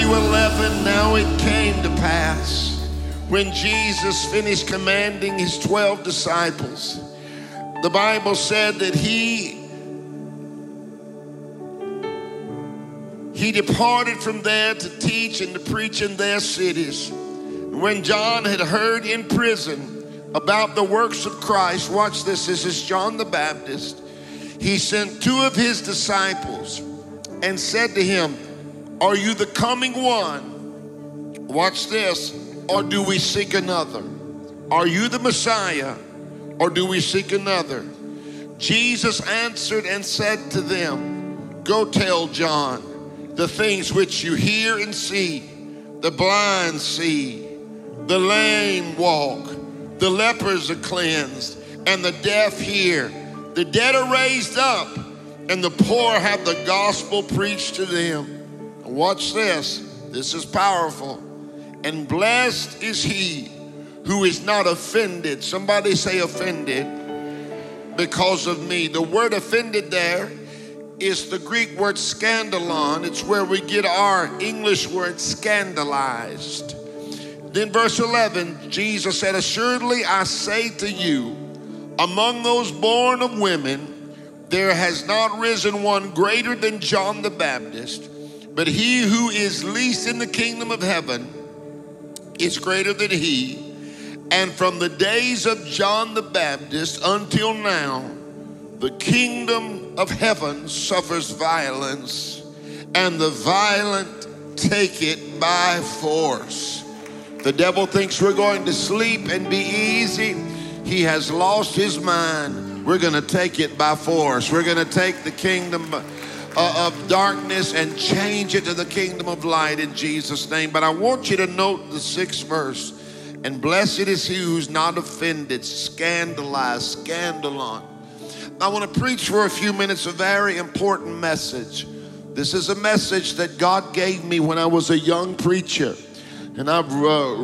Matthew 11, now it came to pass when Jesus finished commanding his 12 disciples. The Bible said that he departed from there to teach and to preach in their cities. When John had heard in prison about the works of Christ, watch this is John the Baptist, he sent 2 of his disciples and said to him, are you the coming one? Watch this. Or do we seek another? Are you the Messiah? Or do we seek another? Jesus answered and said to them, go tell John the things which you hear and see. The blind see, the lame walk, the lepers are cleansed, and the deaf hear. The dead are raised up, and the poor have the gospel preached to them. Watch this. This is powerful. And blessed is he who is not offended. Somebody say offended because of me. The word offended there is the Greek word scandalon. It's where we get our English word scandalized. Then verse 11, Jesus said, assuredly I say to you, among those born of women, there has not risen one greater than John the Baptist, but he who is least in the kingdom of heaven is greater than he. And from the days of John the Baptist until now, the kingdom of heaven suffers violence, and the violent take it by force. The devil thinks we're going to sleep and be easy. He has lost his mind. We're going to take it by force. We're going to take the kingdom of darkness and change it to the kingdom of light in Jesus' name. But I want you to note the 6th verse. And blessed is he who's not offended, scandalized, scandalon. I want to preach for a few minutes a very important message. This is a message that God gave me when I was a young preacher. And I've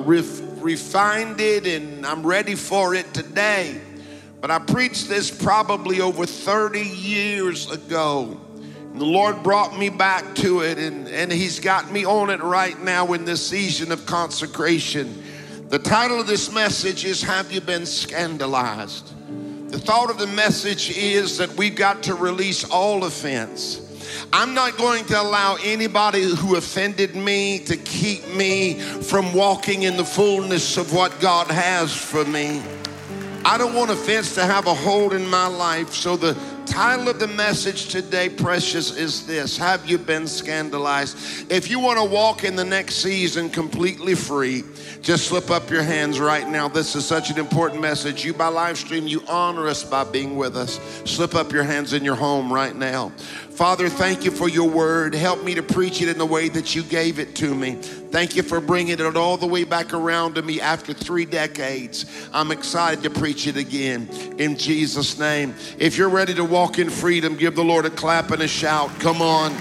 refined it, and I'm ready for it today. But I preached this probably over 30 years ago. And the Lord brought me back to it, and he's got me on it right now in this season of consecration. The title of this message is, have you been scandalized? The thought of the message is that we've got to release all offense. I'm not going to allow anybody who offended me to keep me from walking in the fullness of what God has for me. I don't want offense to have a hold in my life. So the title of the message today, precious, is this: have you been scandalized? If you want to walk in the next season completely free, just slip up your hands right now. This is such an important message. You by live stream, you honor us by being with us. Slip up your hands in your home right now. Father, thank you for your word. Help me to preach it in the way that you gave it to me. Thank you for bringing it all the way back around to me after 3 decades. I'm excited to preach it again in Jesus' name. If you're ready to walk in freedom, give the Lord a clap and a shout. Come on.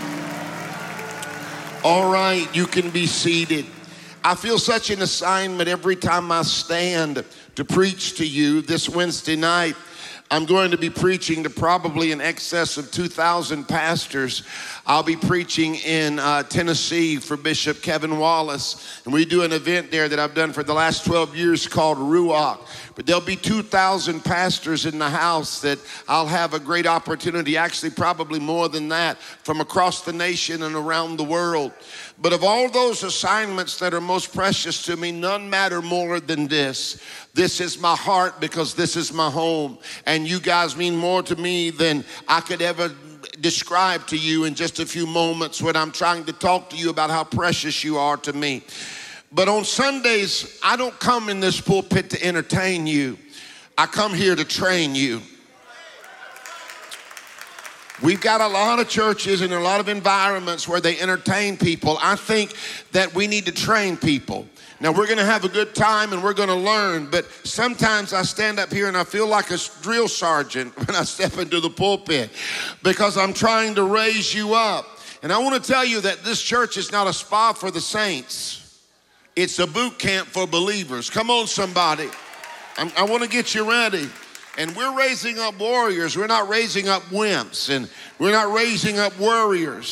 All right, you can be seated. I feel such an assignment every time I stand to preach to you. This Wednesday night, I'm going to be preaching to probably in excess of 2,000 pastors. I'll be preaching in Tennessee for Bishop Kevin Wallace. And we do an event there that I've done for the last 12 years called Ruach. But there'll be 2,000 pastors in the house that I'll have a great opportunity, actually probably more than that, from across the nation and around the world. But of all those assignments that are most precious to me, none matter more than this. This is my heart because this is my home. And you guys mean more to me than I could ever describe to you in just a few moments when I'm trying to talk to you about how precious you are to me. But on Sundays, I don't come in this pulpit to entertain you. I come here to train you. We've got a lot of churches and a lot of environments where they entertain people. I think that we need to train people. Now, we're going to have a good time and we're going to learn, but sometimes I stand up here and I feel like a drill sergeant when I step into the pulpit because I'm trying to raise you up. And I want to tell you that this church is not a spa for the saints. It's a boot camp for believers. Come on, somebody. I want to get you ready. And we're raising up warriors. We're not raising up wimps, and we're not raising up worriers.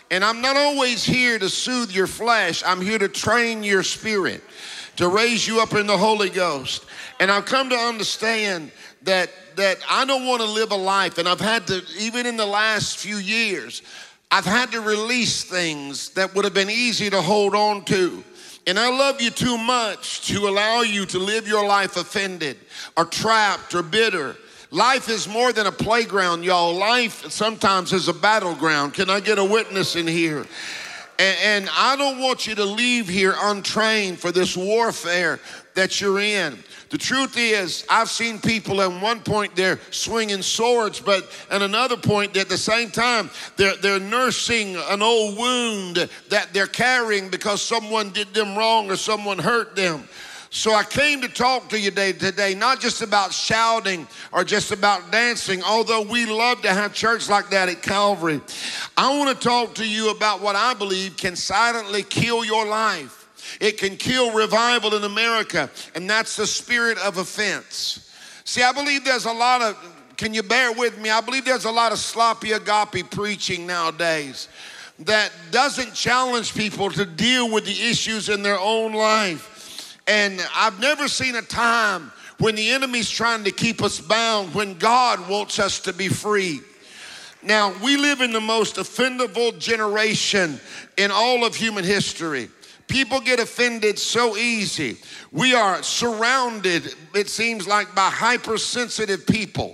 And I'm not always here to soothe your flesh. I'm here to train your spirit, to raise you up in the Holy Ghost. And I've come to understand that I don't want to live a life, and I've had to, even in the last few years, I've had to release things that would have been easy to hold on to. And I love you too much to allow you to live your life offended or trapped or bitter. Life is more than a playground, y'all. Life sometimes is a battleground. Can I get a witness in here? And I don't want you to leave here untrained for this warfare that you're in. The truth is, I've seen people at one point they're swinging swords, but at another point at the same time, they're nursing an old wound that they're carrying because someone did them wrong or someone hurt them. So I came to talk to you today, not just about shouting or just about dancing, although we love to have church like that at Calvary. I want to talk to you about what I believe can silently kill your life. It can kill revival in America, and that's the spirit of offense. See, I believe there's a lot of, can you bear with me? I believe there's a lot of sloppy agape preaching nowadays that doesn't challenge people to deal with the issues in their own life. And I've never seen a time when the enemy's trying to keep us bound, when God wants us to be free. Now, we live in the most offendable generation in all of human history. People get offended so easy. We are surrounded, it seems like, by hypersensitive people.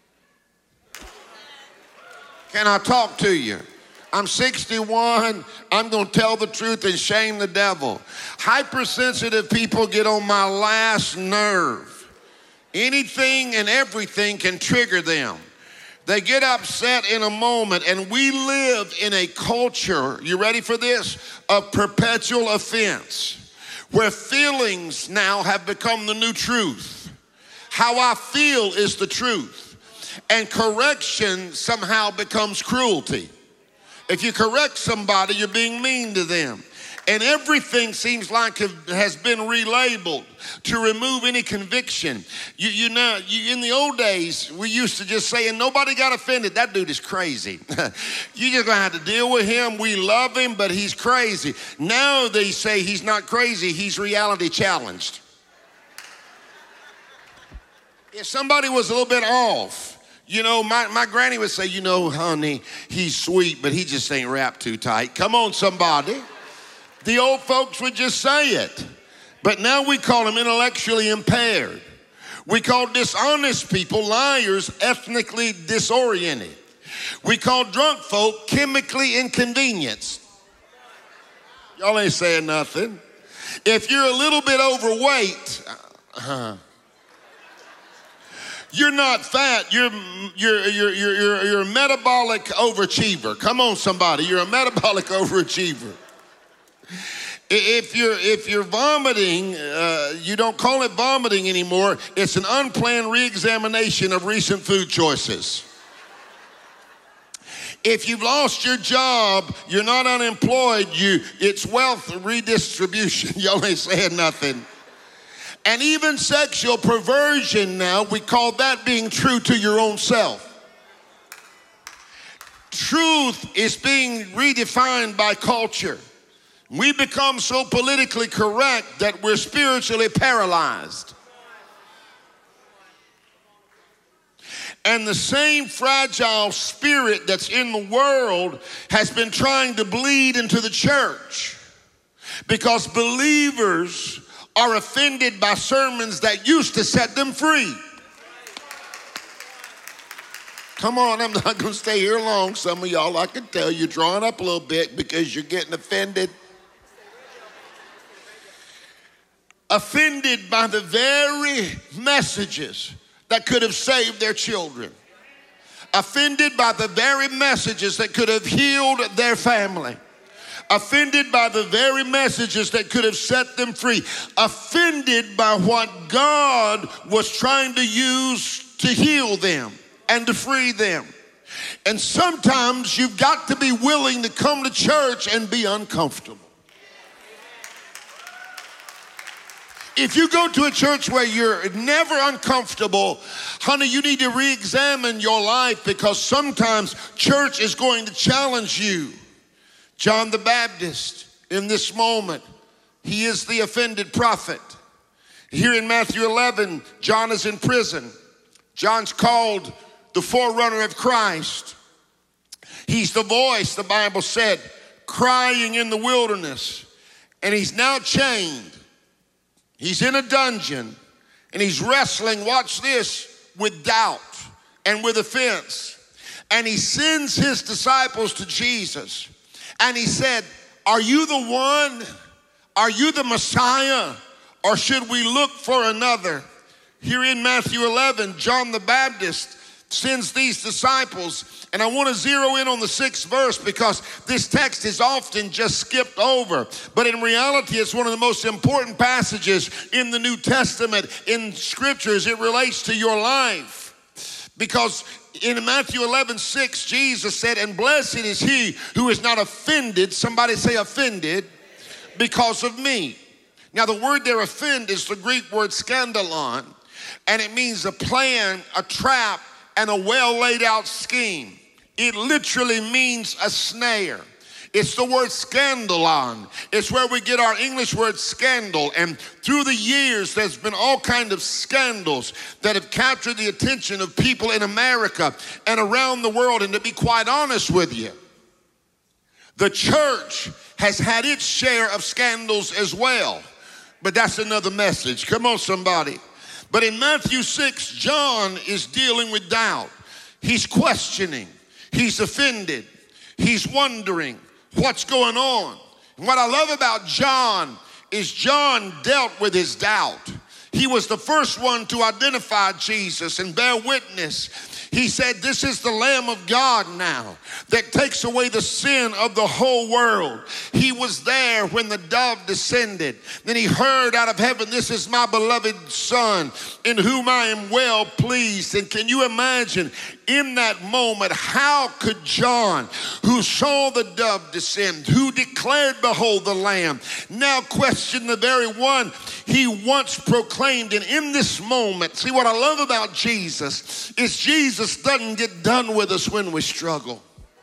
Can I talk to you? I'm 61. I'm going to tell the truth and shame the devil. Hypersensitive people get on my last nerve. Anything and everything can trigger them. They get upset in a moment, and we live in a culture, you ready for this, of perpetual offense, where feelings now have become the new truth. How I feel is the truth. And correction somehow becomes cruelty. If you correct somebody, you're being mean to them. And everything seems like it has been relabeled to remove any conviction. You know, in the old days, we used to just say, and nobody got offended, that dude is crazy. You're just gonna have to deal with him. We love him, but he's crazy. Now they say he's not crazy, he's reality challenged. If somebody was a little bit off, you know, my granny would say, you know, honey, he's sweet, but he just ain't wrapped too tight. Come on, somebody. The old folks would just say it. But now we call them intellectually impaired. We call dishonest people liars, ethnically disoriented. We call drunk folk chemically inconvenienced. Y'all ain't saying nothing. If you're a little bit overweight, you're not fat, you're a metabolic overachiever. Come on, somebody, you're a metabolic overachiever. If you're vomiting, you don't call it vomiting anymore. It's an unplanned reexamination of recent food choices. If you've lost your job, you're not unemployed, it's wealth redistribution. Y'all ain't saying nothing. And even sexual perversion now, we call that being true to your own self. Truth is being redefined by culture. We become so politically correct that we're spiritually paralyzed. And the same fragile spirit that's in the world has been trying to bleed into the church because believers are offended by sermons that used to set them free. Come on, I'm not going to stay here long. Some of y'all, I can tell you're drawing up a little bit because you're getting offended. Offended by the very messages that could have saved their children. Offended by the very messages that could have healed their family. Offended by the very messages that could have set them free. Offended by what God was trying to use to heal them and to free them. And sometimes you've got to be willing to come to church and be uncomfortable. If you go to a church where you're never uncomfortable, honey, you need to re-examine your life, because sometimes church is going to challenge you John the Baptist, in this moment, he is the offended prophet. Here in Matthew 11, John is in prison. John's called the forerunner of Christ. He's the voice, the Bible said, crying in the wilderness. And he's now chained. He's in a dungeon. And he's wrestling, watch this, with doubt and with offense. And he sends his disciples to Jesus. And he said, are you the one? Are you the Messiah? Or should we look for another? Here in Matthew 11, John the Baptist sends these disciples. And I want to zero in on the 6th verse because this text is often just skipped over. But in reality, it's one of the most important passages in the New Testament, in scriptures. It relates to your life. Because in Matthew 11:6, Jesus said, and blessed is he who is not offended, somebody say offended, because of me. Now the word there, offend, is the Greek word scandalon, and it means a plan, a trap, and a well laid out scheme. It literally means a snare. It's the word scandalon. It's where we get our English word scandal. And through the years, there's been all kinds of scandals that have captured the attention of people in America and around the world. And to be quite honest with you, the church has had its share of scandals as well. But that's another message. Come on, somebody. But in Matthew 6, John is dealing with doubt. He's questioning. He's offended. He's wondering what's going on. And what I love about John is John dealt with his doubt. He was the first one to identify Jesus and bear witness. He said, this is the Lamb of God now that takes away the sin of the whole world. He was there when the dove descended. Then he heard out of heaven, this is my beloved Son in whom I am well pleased. And can you imagine in that moment, how could John, who saw the dove descend, who declared, behold the Lamb, now question the very one he once proclaimed? And in this moment, see what I love about Jesus is Jesus doesn't get done with us when we struggle.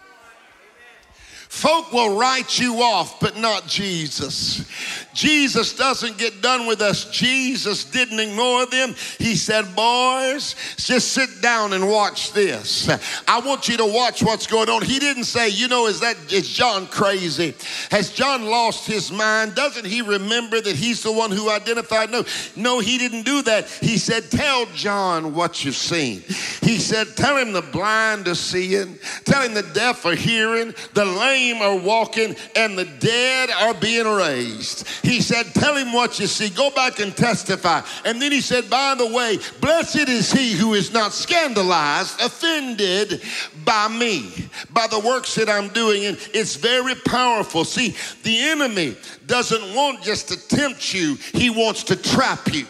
Folk will write you off, but not Jesus. Jesus doesn't get done with us. Jesus didn't ignore them. He said, boys, just sit down and watch this. I want you to watch what's going on. He didn't say, is John crazy? Has John lost his mind? Doesn't he remember that he's the one who identified? No, he didn't do that. He said, tell John what you've seen. He said, tell him the blind are seeing, tell him the deaf are hearing, the lame are walking, and the dead are being raised. He said, tell him what you see. Go back and testify. And then he said, by the way, blessed is he who is not scandalized, offended by me, by the works that I'm doing. And it's very powerful. See, the enemy doesn't want just to tempt you. He wants to trap you.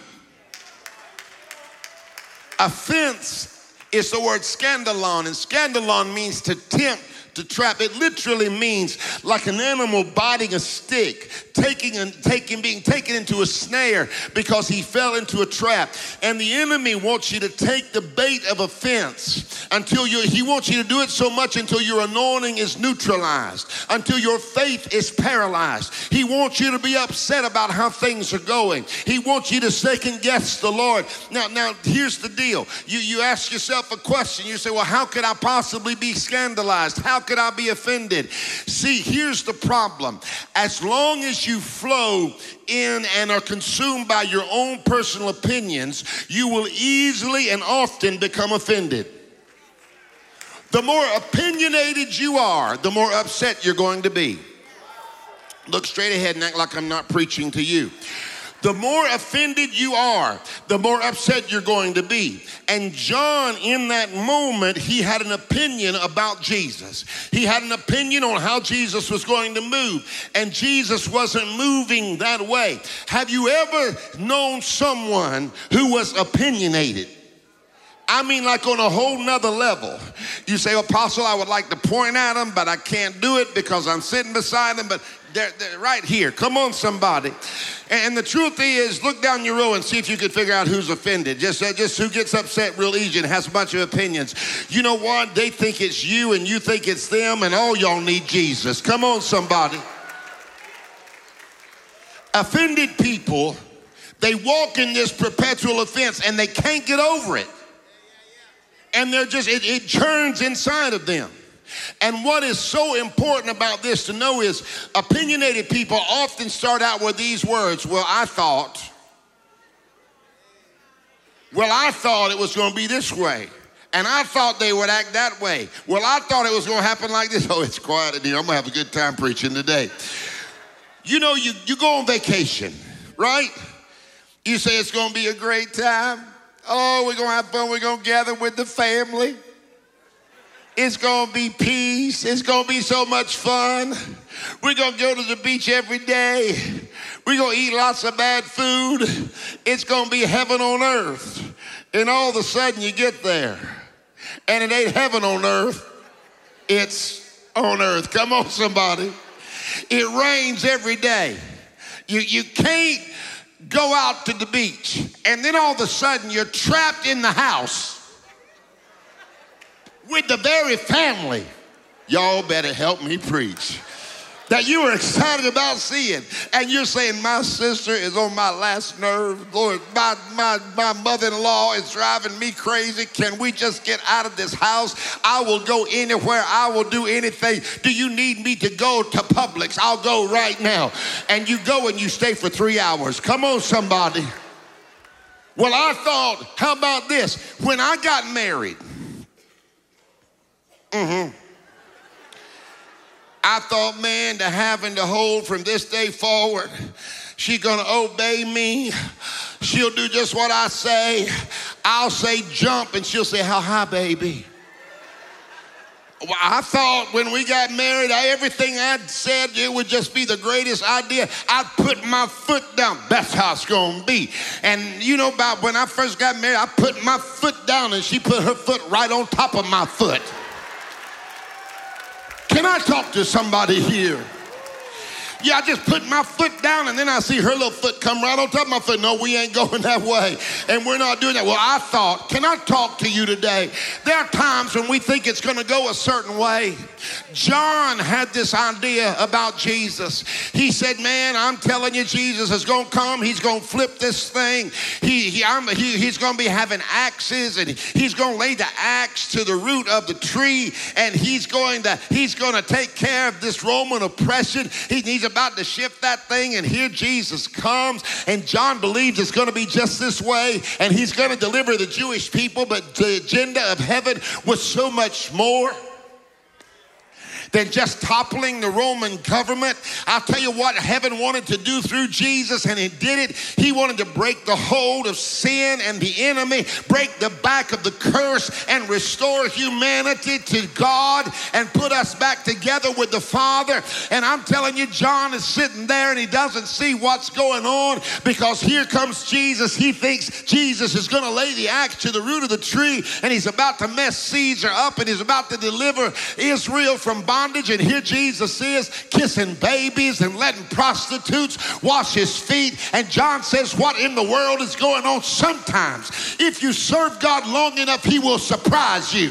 Offense is the word scandalon, and scandalon means to tempt, to trap. It literally means like an animal biting a stick, being taken into a snare because he fell into a trap. And the enemy wants you to take the bait of offense he wants you to do it so much until your anointing is neutralized, until your faith is paralyzed. He wants you to be upset about how things are going. He wants you to second guess the Lord. Now here's the deal. You ask yourself a question. You say, well, how could I possibly be scandalized? How could I be offended? See, here's the problem. As long as you flow in and are consumed by your own personal opinions, you will easily and often become offended. The more opinionated you are, the more upset you're going to be. Look straight ahead and act like I'm not preaching to you. The more offended you are, the more upset you're going to be. And John, in that moment, he had an opinion about Jesus. He had an opinion on how Jesus was going to move. And Jesus wasn't moving that way. Have you ever known someone who was opinionated? I mean, like on a whole nother level. You say, Apostle, I would like to point at him, but I can't do it because I'm sitting beside him. But They're right here. Come on, somebody. And the truth is, look down your row and see if you can figure out who's offended. Just who gets upset real easy and has a bunch of opinions. You know what? They think it's you and you think it's them, and all y'all need Jesus. Come on, somebody. Offended people, they walk in this perpetual offense and they can't get over it. And they're just, it churns inside of them. And what is so important about this to know is opinionated people often start out with these words. Well, I thought it was going to be this way. And I thought they would act that way. Well, I thought it was going to happen like this. Oh, it's quiet in here. I'm going to have a good time preaching today. You know, you go on vacation, right? You say it's going to be a great time. Oh, we're going to have fun. We're going to gather with the family. It's going to be peace. It's going to be so much fun. We're going to go to the beach every day. We're going to eat lots of bad food. It's going to be heaven on earth. And all of a sudden you get there, and it ain't heaven on earth. It's on earth. Come on, somebody. It rains every day. You can't go out to the beach, and then all of a sudden you're trapped in the house with the very family. Y'all better help me preach. That you were excited about seeing, and you're saying, my sister is on my last nerve. Lord, my mother-in-law is driving me crazy. Can we just get out of this house? I will go anywhere. I will do anything. Do you need me to go to Publix? I'll go right now. And you go and you stay for 3 hours. Come on, somebody. Well, I thought, how about this? When I got married, I thought, man, to having to hold from this day forward, she's going to obey me. She'll do just what I say. I'll say jump, and she'll say, how high, baby? Well, I thought when we got married, everything I'd said, it would just be the greatest idea. I'd put my foot down. That's how it's going to be. And you know, about when I first got married, I put my foot down, and she put her foot right on top of my foot. Can I talk to somebody here? Yeah, I just put my foot down, and then I see her little foot come right on top of my foot. No, we ain't going that way, and we're not doing that. Well, I thought, can I talk to you today? There are times when we think it's going to go a certain way. John had this idea about Jesus. He said, man, I'm telling you, Jesus is going to come. He's going to flip this thing. He's going to be having axes, and he's going to lay the axe to the root of the tree, and he's going to take care of this Roman oppression. He's about to shift that thing, and here Jesus comes, and John believes it's going to be just this way, and he's going to deliver the Jewish people, but the agenda of heaven was so much more than just toppling the Roman government. I'll tell you what heaven wanted to do through Jesus, and it did it. He wanted to break the hold of sin and the enemy, break the back of the curse, and restore humanity to God and put us back together with the Father. And I'm telling you, John is sitting there and he doesn't see what's going on, because here comes Jesus. He thinks Jesus is going to lay the axe to the root of the tree, and he's about to mess Caesar up, and he's about to deliver Israel from bondage. And here Jesus is kissing babies and letting prostitutes wash his feet. And John says, what in the world is going on? Sometimes if you serve God long enough, he will surprise you.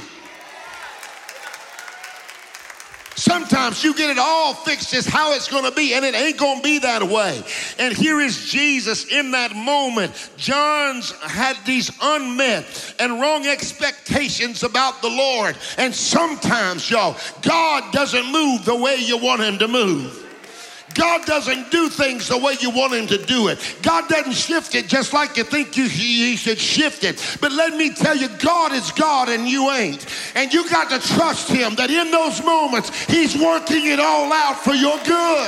Sometimes you get it all fixed as how it's going to be, and it ain't going to be that way. And here is Jesus in that moment. John's had these unmet and wrong expectations about the Lord. And sometimes, y'all, God doesn't move the way you want him to move. God doesn't do things the way you want him to do it. God doesn't shift it just like you think he should shift it. But let me tell you, God is God and you ain't. And you got to trust him that in those moments, he's working it all out for your good.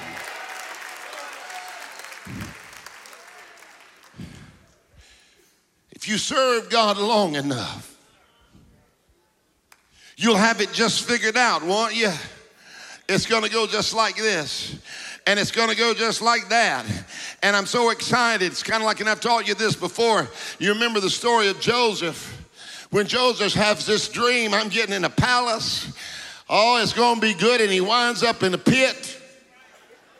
If you serve God long enough, you'll have it just figured out, won't you? It's going to go just like this, and it's going to go just like that. And I'm so excited. It's kind of like, and I've taught you this before. You remember the story of Joseph. When Joseph has this dream, I'm getting in a palace. Oh, it's going to be good, and he winds up in a pit.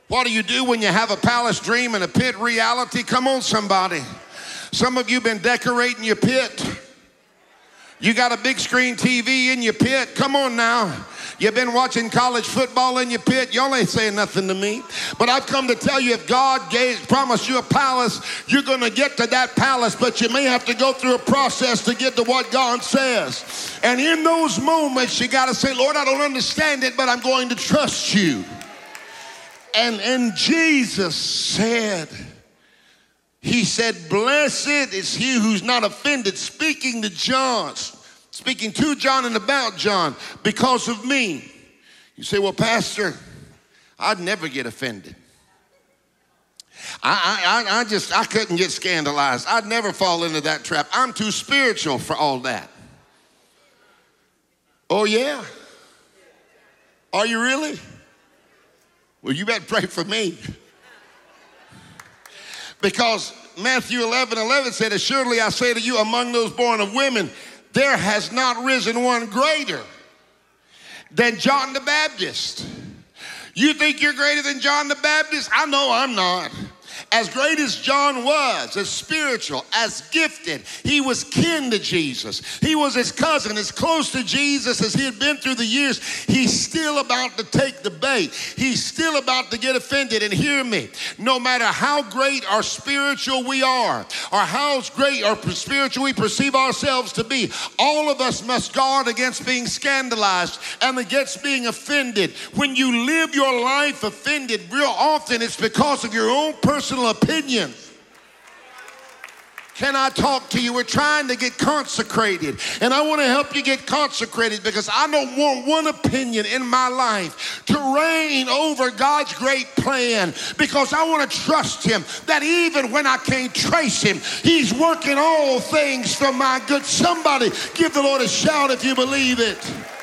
What do you do when you have a palace dream and a pit reality? Come on, somebody. Some of you been decorating your pit. You got a big screen TV in your pit. Come on now. You've been watching college football in your pit. Y'all ain't saying nothing to me. But I've come to tell you, if God promised you a palace, you're going to get to that palace, but you may have to go through a process to get to what God says. And in those moments, you got to say, Lord, I don't understand it, but I'm going to trust you. And Jesus said, he said, blessed is he who's not offended, speaking to John and about John, because of me. You say, well, Pastor, I'd never get offended. I couldn't get scandalized. I'd never fall into that trap. I'm too spiritual for all that. Oh, yeah? Are you really? Well, you better pray for me. Because Matthew 11:11 said, assuredly I say to you, among those born of women, there has not risen one greater than John the Baptist. You think you're greater than John the Baptist? I know I'm not. As great as John was, as spiritual, as gifted, he was kin to Jesus. He was his cousin, as close to Jesus as he had been through the years. He's still about to take the bait. He's still about to get offended. And hear me, no matter how great or spiritual we are, or how great or spiritual we perceive ourselves to be, all of us must guard against being scandalized and against being offended. When you live your life offended, real often it's because of your own personal opinion. Can I talk to you? We're trying to get consecrated, and I want to help you get consecrated, because I don't want one opinion in my life to reign over God's great plan, because I want to trust him that even when I can't trace him, he's working all things for my good. Somebody give the Lord a shout if you believe it.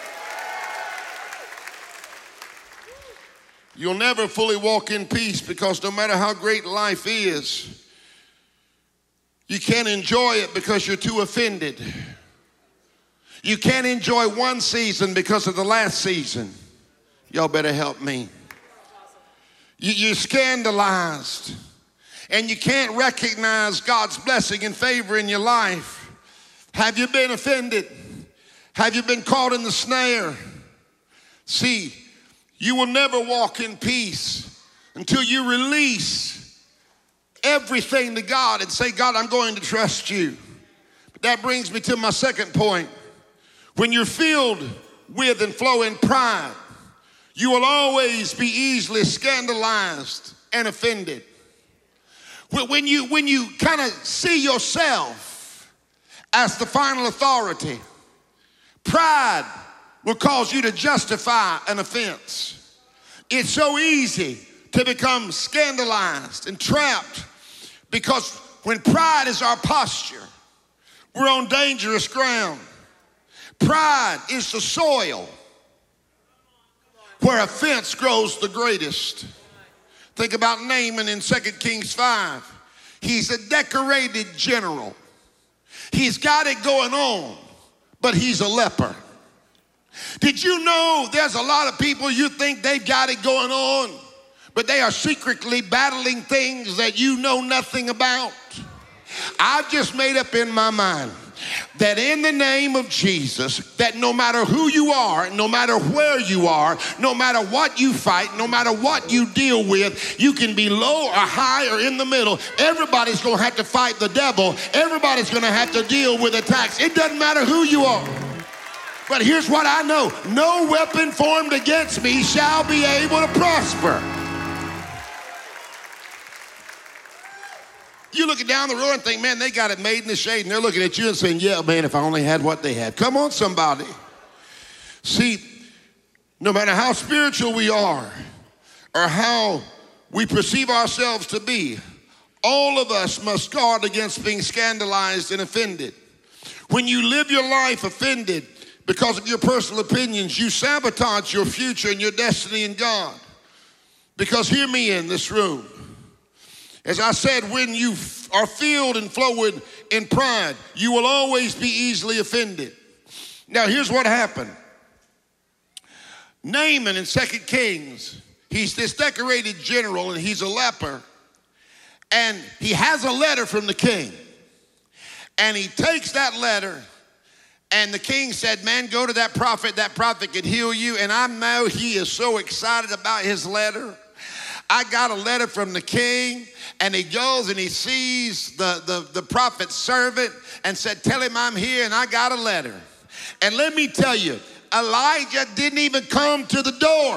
You'll never fully walk in peace, because no matter how great life is, you can't enjoy it because you're too offended. You can't enjoy one season because of the last season. Y'all better help me. You're scandalized, and you can't recognize God's blessing and favor in your life. Have you been offended? Have you been caught in the snare? See, you will never walk in peace until you release everything to God and say, God, I'm going to trust you. But that brings me to my second point. When you're filled with and flow in pride, you will always be easily scandalized and offended. When you kind of see yourself as the final authority, pride will cause you to justify an offense. It's so easy to become scandalized and trapped, because when pride is our posture, we're on dangerous ground. Pride is the soil where offense grows the greatest. Think about Naaman in 2 Kings 5. He's a decorated general. He's got it going on, but he's a leper. Did you know there's a lot of people you think they've got it going on, but they are secretly battling things that you know nothing about? I've just made up in my mind that in the name of Jesus, that no matter who you are, no matter where you are, no matter what you fight, no matter what you deal with, you can be low or high or in the middle. Everybody's going to have to fight the devil. Everybody's going to have to deal with attacks. It doesn't matter who you are. But here's what I know. No weapon formed against me shall be able to prosper. You looking down the road and think, man, they got it made in the shade. And they're looking at you and saying, yeah, man, if I only had what they had. Come on, somebody. See, no matter how spiritual we are or how we perceive ourselves to be, all of us must guard against being scandalized and offended. When you live your life offended because of your personal opinions, you sabotage your future and your destiny in God. Because hear me in this room. As I said, when you are filled and flowing in pride, you will always be easily offended. Now, here's what happened. Naaman in 2 Kings, He's this decorated general, and he's a leper. And he has a letter from the king. And he takes that letter, and the king said, man, go to that prophet can heal you. And I know he is so excited about his letter. I got a letter from the king, and he goes and he sees the prophet's servant and said, tell him I'm here and I got a letter. And let me tell you, Elijah didn't even come to the door.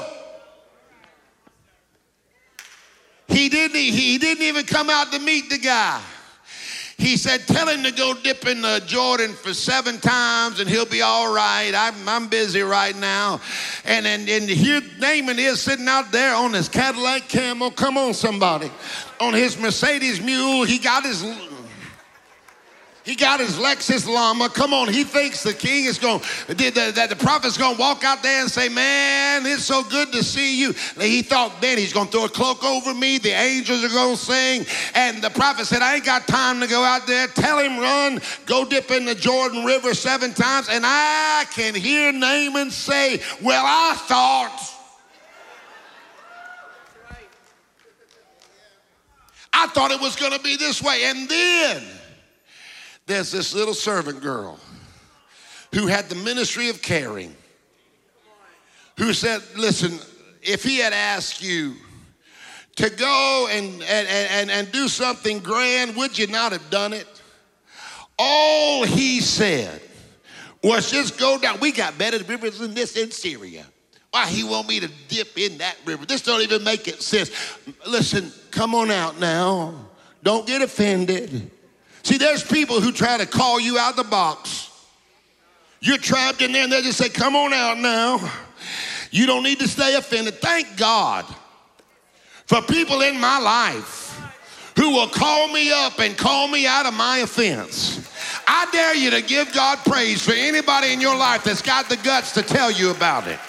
He didn't even come out to meet the guy. He said, tell him to go dip in the Jordan for 7 times and he'll be all right. I'm busy right now. And here Naaman is sitting out there on his Cadillac Camel. Come on, somebody. On his Mercedes Mule. He got his Lexus Llama. Come on, he thinks the king is going, that the prophet's going to walk out there and say, man, it's so good to see you. He thought, man, he's going to throw a cloak over me. The angels are going to sing. And the prophet said, I ain't got time to go out there. Tell him run, go dip in the Jordan River 7 times. And I can hear Naaman say, well, I thought it was going to be this way. And then there's this little servant girl who had the ministry of caring, who said, listen, if he had asked you to go and do something grand, would you not have done it? All he said was just go down. We got better rivers than this in Syria. Why he want me to dip in that river? This don't even make it sense. Listen, come on out now. Don't get offended. See, there's people who try to call you out of the box. You're trapped in there and they just say, come on out now. You don't need to stay offended. Thank God for people in my life who will call me up and call me out of my offense. I dare you to give God praise for anybody in your life that's got the guts to tell you about it.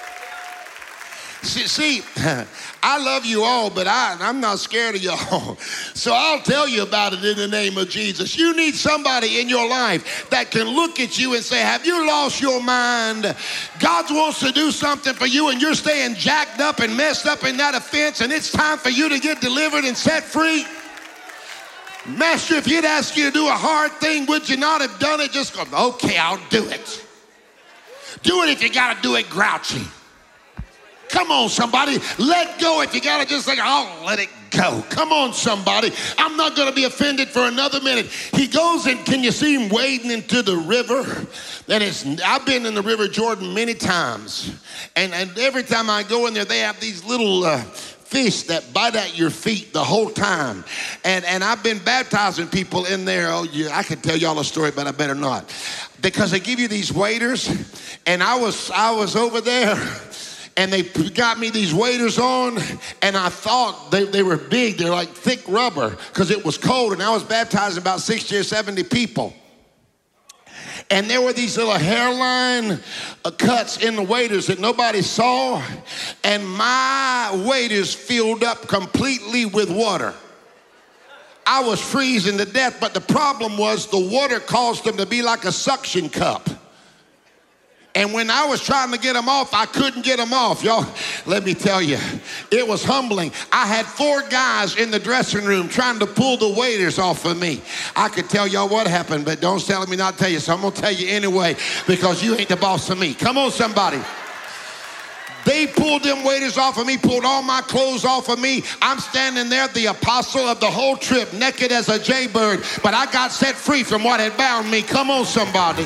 See, I love you all, but I'm not scared of y'all. So I'll tell you about it in the name of Jesus. You need somebody in your life that can look at you and say, have you lost your mind? God wants to do something for you and you're staying jacked up and messed up in that offense, and it's time for you to get delivered and set free. Master, if he'd asked you to do a hard thing, would you not have done it? Just go, okay, I'll do it. Do it if you got to do it grouchy. Come on, somebody. Let go if you got to just like, I'll let it go. Come on, somebody. I'm not going to be offended for another minute. He goes and can you see him wading into the river? I've been in the River Jordan many times. And every time I go in there, they have these little fish that bite at your feet the whole time. And I've been baptizing people in there. Oh, yeah, I could tell y'all a story, but I better not. Because they give you these waders. And I was over there. And they got me these waders on, and I thought they were big. They're like thick rubber because it was cold, and I was baptizing about 60 or 70 people. And there were these little hairline cuts in the waders that nobody saw, and my waders filled up completely with water. I was freezing to death, but the problem was the water caused them to be like a suction cup. And when I was trying to get them off, I couldn't get them off. Y'all, let me tell you, it was humbling. I had 4 guys in the dressing room trying to pull the waders off of me. I could tell y'all what happened, but don't tell me not to tell you, so I'm going to tell you anyway because you ain't the boss of me. Come on, somebody. They pulled them waders off of me, pulled all my clothes off of me. I'm standing there, the apostle of the whole trip, naked as a jaybird, but I got set free from what had bound me. Come on, somebody.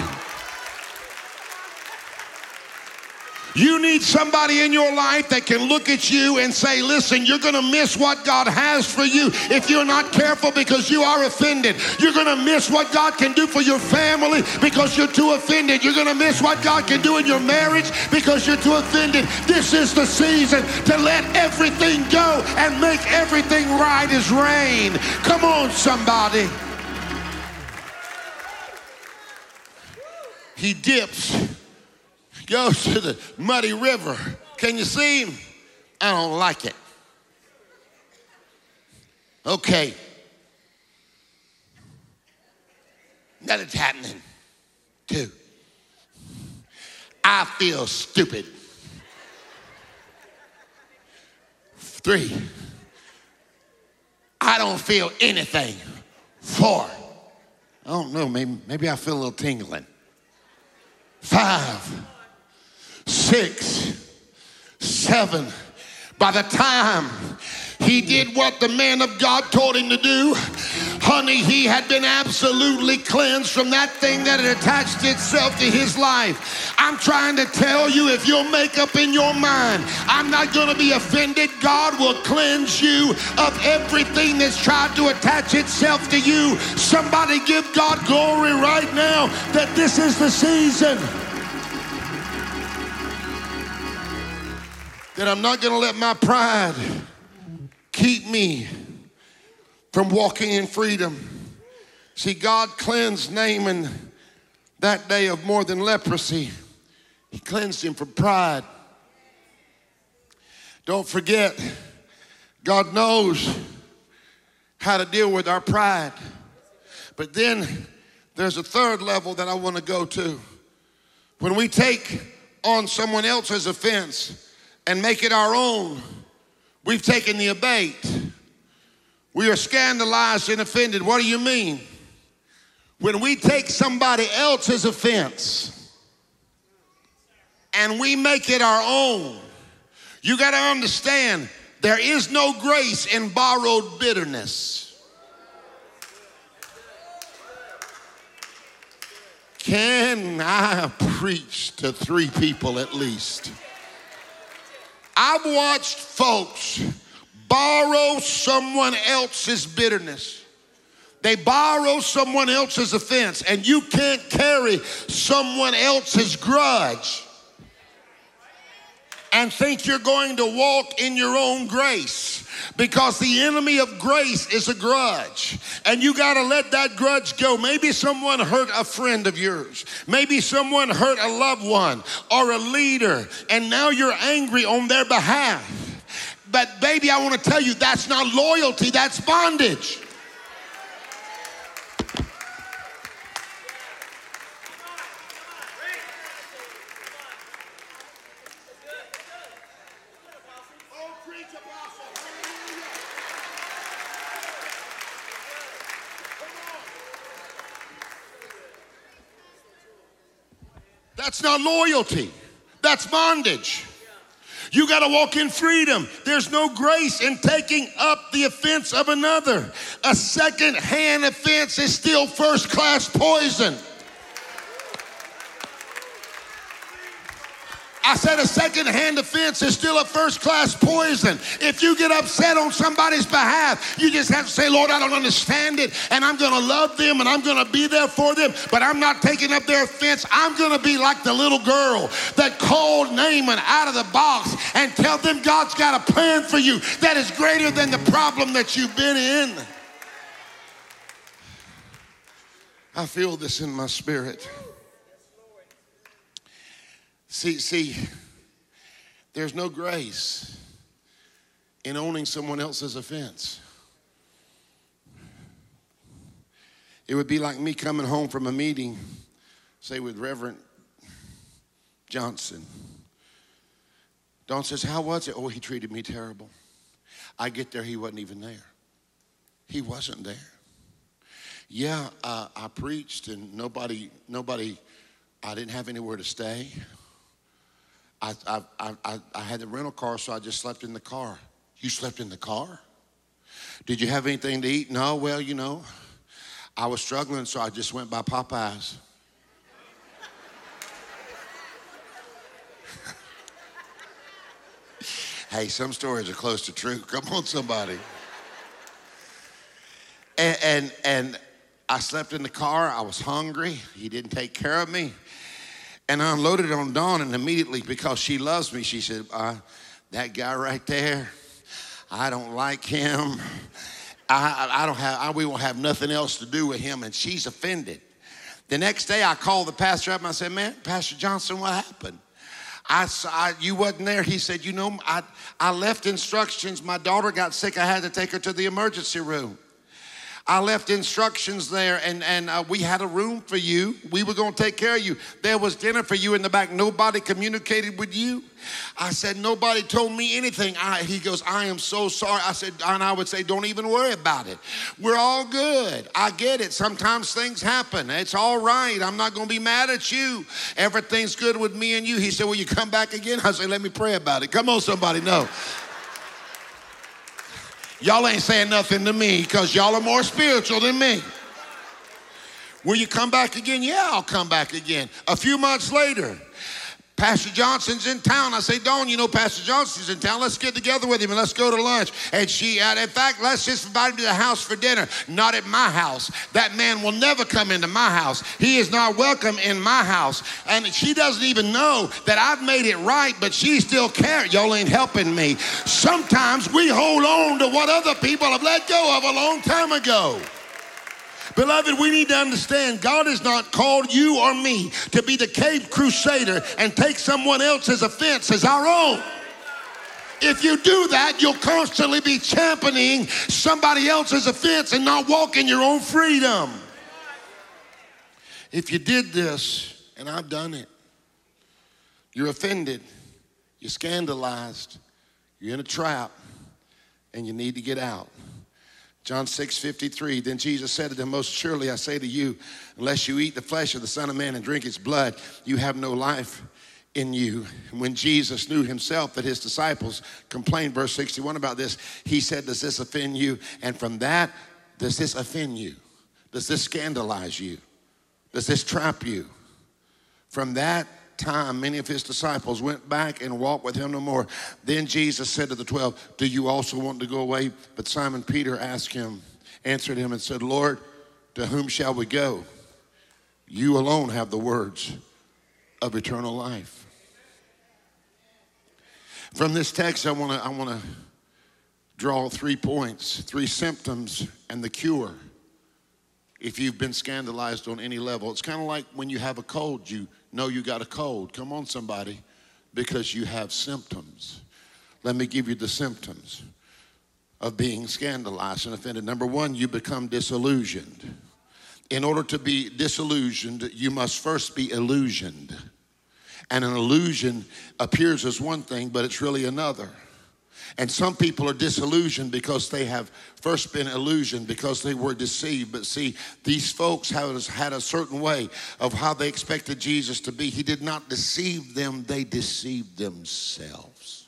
You need somebody in your life that can look at you and say, listen, you're going to miss what God has for you if you're not careful because you are offended. You're going to miss what God can do for your family because you're too offended. You're going to miss what God can do in your marriage because you're too offended. This is the season to let everything go and make everything right as rain. Come on, somebody. He dips. Goes to the muddy river. Can you see him? I don't like it. Okay. Nothing's happening. 2. I feel stupid. 3. I don't feel anything. 4. I don't know, maybe I feel a little tingling. 5, 6, 7. By the time he did what the man of God told him to do, honey, he had been absolutely cleansed from that thing that had attached itself to his life. I'm trying to tell you, if you'll make up in your mind, I'm not going to be offended, God will cleanse you of everything that's tried to attach itself to you. Somebody give God glory right now that this is the season. That I'm not going to let my pride keep me from walking in freedom. See, God cleansed Naaman that day of more than leprosy. He cleansed him from pride. Don't forget, God knows how to deal with our pride. But then there's a third level that I want to go to. When we take on someone else's offense and make it our own, we've taken the abate. We are scandalized and offended. What do you mean? When we take somebody else's offense and we make it our own, you got to understand, there is no grace in borrowed bitterness. Can I preach to 3 people at least? I've watched folks borrow someone else's bitterness. They borrow someone else's offense, and you can't carry someone else's grudge and think you're going to walk in your own grace, because the enemy of grace is a grudge, and you got to let that grudge go. Maybe someone hurt a friend of yours. Maybe someone hurt a loved one or a leader, and now you're angry on their behalf. But baby, I want to tell you, that's not loyalty, that's bondage. That's not loyalty. That's bondage. You got to walk in freedom. There's no grace in taking up the offense of another. A second-hand offense is still first-class poison. I said a second-hand offense is still a first-class poison. If you get upset on somebody's behalf, you just have to say, Lord, I don't understand it, and I'm going to love them, and I'm going to be there for them, but I'm not taking up their offense. I'm going to be like the little girl that called Naaman out of the box and tell them God's got a plan for you that is greater than the problem that you've been in. I feel this in my spirit. See, there's no grace in owning someone else's offense. It would be like me coming home from a meeting, say with Reverend Johnson. Dawn says, how was it? Oh, he treated me terrible. I get there, he wasn't even there. He wasn't there. Yeah, I preached and nobody, I didn't have anywhere to stay. I had the rental car, so I just slept in the car. You slept in the car? Did you have anything to eat? No, well, you know, I was struggling, so I just went by Popeyes. Hey, some stories are close to truth. Come on, somebody. And I slept in the car. I was hungry. He didn't take care of me. And I unloaded it on Dawn, and immediately, because she loves me, she said, that guy right there, I don't like him. We won't have nothing else to do with him, and she's offended. The next day, I called the pastor up, and I said, man, Pastor Johnson, what happened? You wasn't there. He said, you know, I left instructions. My daughter got sick. I had to take her to the emergency room. I left instructions there, and we had a room for you. We were going to take care of you. There was dinner for you in the back. Nobody communicated with you. I said, nobody told me anything. He goes, I am so sorry. I said, and I would say, don't even worry about it. We're all good. I get it. Sometimes things happen. It's all right. I'm not going to be mad at you. Everything's good with me and you. He said, will you come back again? I said, let me pray about it. Come on, somebody. No. Y'all ain't saying nothing to me because y'all are more spiritual than me. Will you come back again? Yeah, I'll come back again. A few months later, Pastor Johnson's in town. I say, Dawn, you know Pastor Johnson's in town. Let's get together with him and let's go to lunch. And in fact, let's just invite him to the house for dinner. Not at my house. That man will never come into my house. He is not welcome in my house. And she doesn't even know that I've made it right, but she still cares. Y'all ain't helping me. Sometimes we hold on to what other people have let go of a long time ago. Beloved, we need to understand God has not called you or me to be the cave crusader and take someone else's offense as our own. If you do that, you'll constantly be championing somebody else's offense and not walk in your own freedom. If you did this, and I've done it, you're offended, you're scandalized, you're in a trap, and you need to get out. John 6:53, then Jesus said to them, most surely I say to you, unless you eat the flesh of the Son of Man and drink his blood, you have no life in you. And when Jesus knew himself that his disciples complained, verse 61 about this, he said, does this offend you? And from that, does this offend you? Does this scandalize you? Does this trap you? From that time, many of his disciples went back and walked with him no more. Then Jesus said to the 12, do you also want to go away? But Simon Peter answered him and said, Lord, to whom shall we go? You alone have the words of eternal life. From this text, I want to draw 3 points, 3 symptoms and the cure. If you've been scandalized on any level, it's kind of like when you have a cold, you know you got a cold. Come on, somebody, because you have symptoms. Let me give you the symptoms of being scandalized and offended. Number 1, you become disillusioned. In order to be disillusioned, you must first be illusioned. And an illusion appears as one thing, but it's really another. And some people are disillusioned because they have first been illusioned, because they were deceived. But see, these folks had a certain way of how they expected Jesus to be. He did not deceive them, they deceived themselves.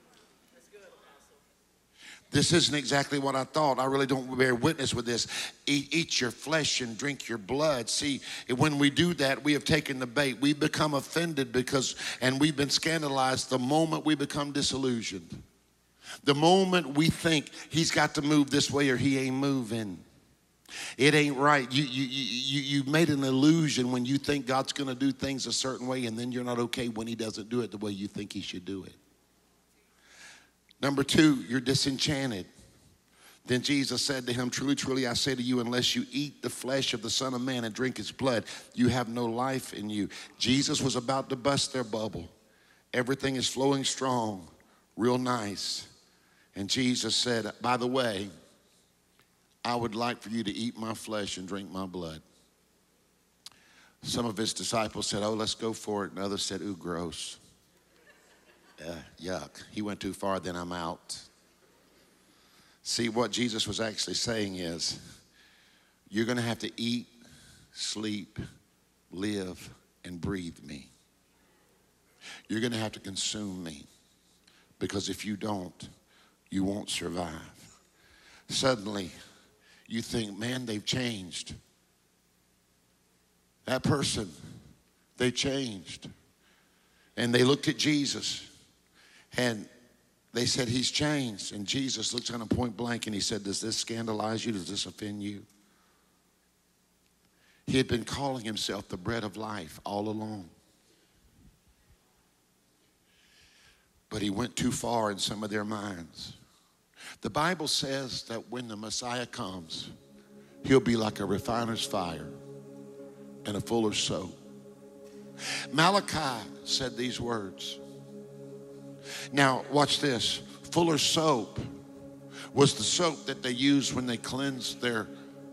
This isn't exactly what I thought. I really don't bear witness with this. Eat your flesh and drink your blood. See, when we do that, we have taken the bait. We become offended and we've been scandalized the moment we become disillusioned. The moment we think he's got to move this way or he ain't moving. It ain't right. You made an illusion when you think God's going to do things a certain way, and then you're not okay when he doesn't do it the way you think he should do it. Number 2, you're disenchanted. Then Jesus said to him, truly, truly, I say to you, unless you eat the flesh of the Son of Man and drink his blood, you have no life in you. Jesus was about to bust their bubble. Everything is flowing strong, real nice. And Jesus said, by the way, I would like for you to eat my flesh and drink my blood. Some of his disciples said, oh, let's go for it. And others said, ooh, gross. Yuck. He went too far, then I'm out. See, what Jesus was actually saying is, you're going to have to eat, sleep, live, and breathe me. You're going to have to consume me. Because if you don't, you won't survive. Suddenly, you think, man, they've changed. That person, they changed. And they looked at Jesus, and they said, he's changed. And Jesus looked at him point blank, and he said, does this scandalize you? Does this offend you? He had been calling himself the bread of life all along. But he went too far in some of their minds. The Bible says that when the Messiah comes, he'll be like a refiner's fire and a fuller's soap. Malachi said these words. Now, watch this. Fuller's soap was the soap that they used when they cleansed their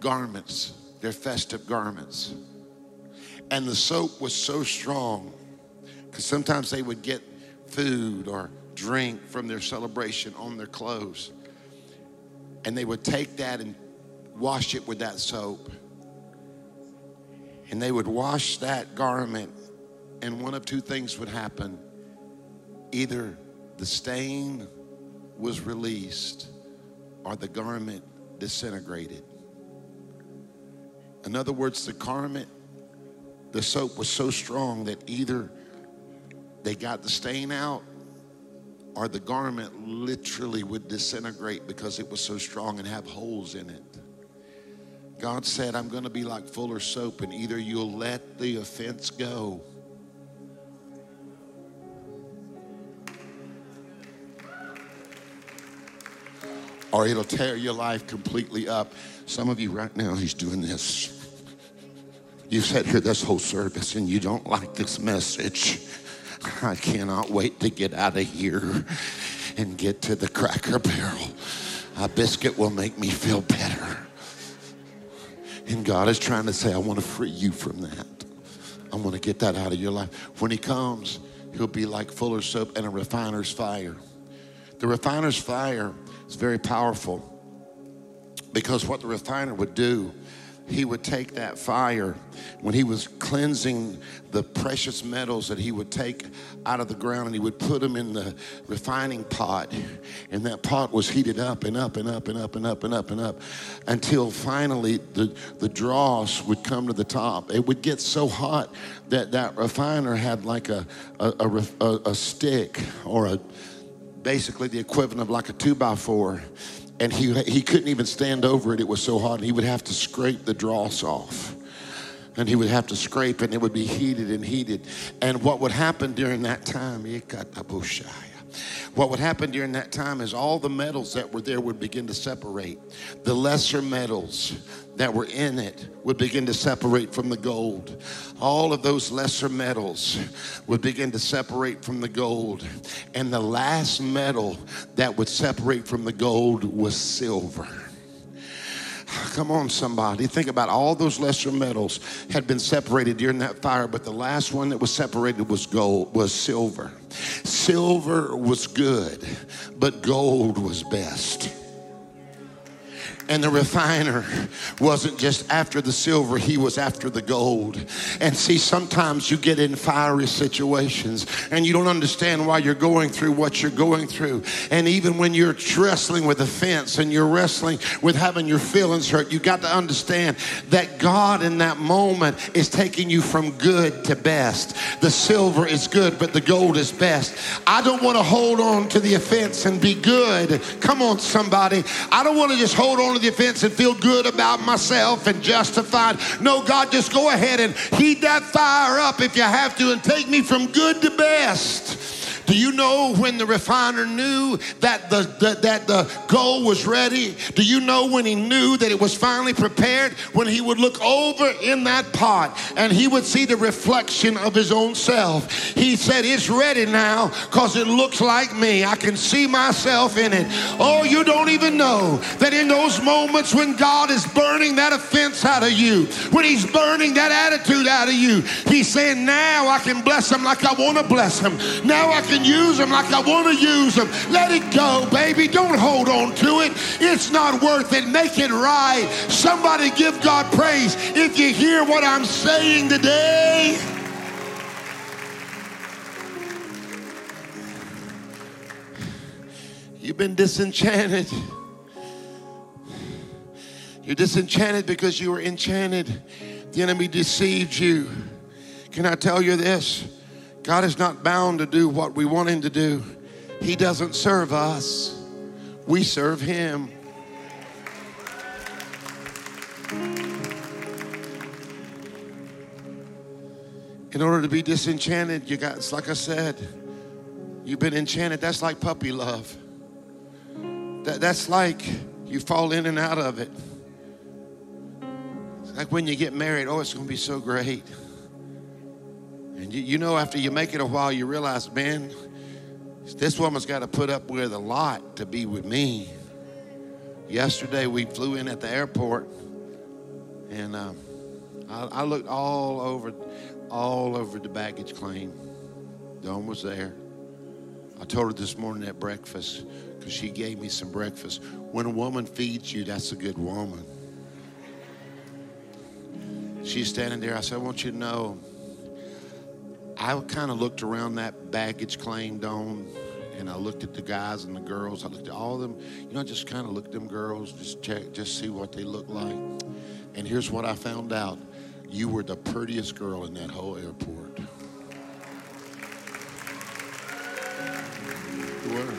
garments, their festive garments. And the soap was so strong, because sometimes they would get food or drink from their celebration on their clothes. And they would take that and wash it with that soap. And they would wash that garment, and one of two things would happen. Either the stain was released or the garment disintegrated. In other words, the soap was so strong that either they got the stain out or the garment literally would disintegrate because it was so strong and have holes in it. God said, I'm going to be like Fuller's soap, and either you'll let the offense go or it'll tear your life completely up. Some of you right now, he's doing this. You sat here this whole service and you don't like this message. I cannot wait to get out of here and get to the Cracker Barrel. A biscuit will make me feel better. And God is trying to say, I want to free you from that. I want to get that out of your life. When he comes, he'll be like Fuller's soap and a refiner's fire. The refiner's fire is very powerful, because what the refiner would do, he would take that fire when he was cleansing the precious metals that he would take out of the ground, and he would put them in the refining pot, and that pot was heated up and up and up and up and up and up and up until finally the dross would come to the top. It would get so hot that that refiner had like a stick, or basically the equivalent of like a 2x4. And he couldn't even stand over it. It was so hot. And he would have to scrape the dross off. And he would have to scrape it, and it would be heated and heated. And what would happen during that time, what would happen during that time is all the metals that were there would begin to separate. The lesser metals that were in it would begin to separate from the gold. All of those lesser metals would begin to separate from the gold. And the last metal that would separate from the gold was silver. Come on, somebody. Think about all those lesser metals had been separated during that fire, but the last one that was separated was silver. Silver was good, but gold was best. And the refiner wasn't just after the silver, he was after the gold. And see, sometimes you get in fiery situations and you don't understand why you're going through what you're going through. And even when you're wrestling with offense and you're wrestling with having your feelings hurt, you got to understand that God in that moment is taking you from good to best. The silver is good, but the gold is best. I don't want to hold on to the offense and be good. Come on, somebody. I don't want to just hold on to the offense and feel good about myself and justified. No, God, just go ahead and heat that fire up if you have to and take me from good to best. Do you know when the refiner knew that the gold was ready? Do you know when he knew that it was finally prepared? When he would look over in that pot and he would see the reflection of his own self. He said, it's ready now because it looks like me. I can see myself in it. Oh, you don't even know that in those moments when God is burning that offense out of you, when he's burning that attitude out of you, he's saying, now I can bless him like I want to bless him. Now I can use them like I want to use them. Let it go, baby. Don't hold on to it. It's not worth it. Make it right. Somebody give God praise if you hear what I'm saying today. You've been disenchanted. You're disenchanted because you were enchanted. The enemy deceived you. Can I tell you this? God is not bound to do what we want him to do. He doesn't serve us. We serve him. In order to be disenchanted, it's like I said, you've been enchanted. That's like puppy love. That's like you fall in and out of it. It's like when you get married, oh, it's going to be so great. And you know, after you make it a while, you realize, man, this woman's got to put up with a lot to be with me. Yesterday, we flew in at the airport And I looked all over the baggage claim. Dawn was there. I told her this morning at breakfast, because she gave me some breakfast. When a woman feeds you, that's a good woman. She's standing there. I said, I want you to know, I kind of looked around that baggage claim, Dawn, and I looked at the guys and the girls. I looked at all of them. You know, just kind of looked at them girls, just check, just see what they look like. And here's what I found out. You were the prettiest girl in that whole airport. You were.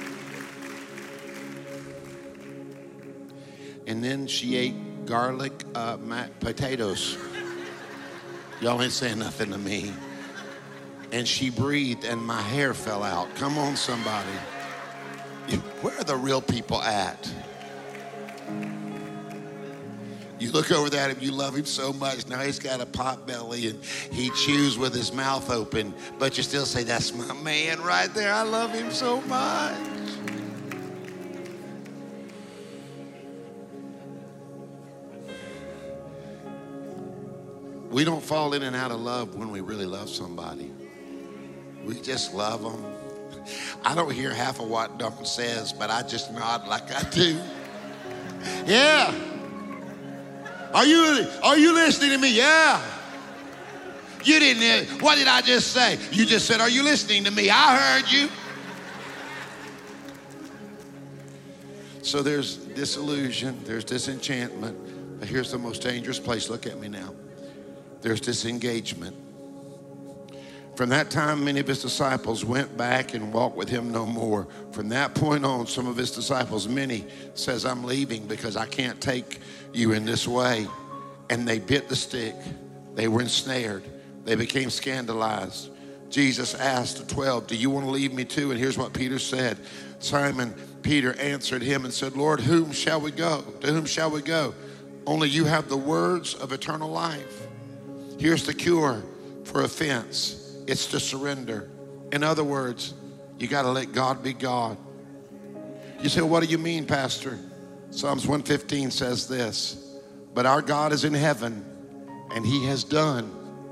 And then she ate garlic potatoes. Y'all ain't saying nothing to me. And she breathed and my hair fell out. Come on, somebody. Where are the real people at? You look over at him, you love him so much. Now he's got a pot belly and he chews with his mouth open. But you still say, that's my man right there. I love him so much. We don't fall in and out of love when we really love somebody. We just love them. I don't hear half of what Dawn says, but I just nod like I do. Yeah. Are you listening to me? Yeah. You didn't hear. What did I just say? You just said, are you listening to me? I heard you. So there's disillusion, there's disenchantment, but here's the most dangerous place. Look at me now. There's disengagement. From that time, many of his disciples went back and walked with him no more. From that point on, some of his disciples, many, says, I'm leaving because I can't take you in this way. And they bit the stick. They were ensnared. They became scandalized. Jesus asked the 12, do you want to leave me too? And here's what Peter said. Simon Peter answered him and said, Lord, whom shall we go? To whom shall we go? Only you have the words of eternal life. Here's the cure for offense. It's to surrender. In other words, you got to let God be God. You say, well, what do you mean, Pastor? Psalms 115 says this, but our God is in heaven and he has done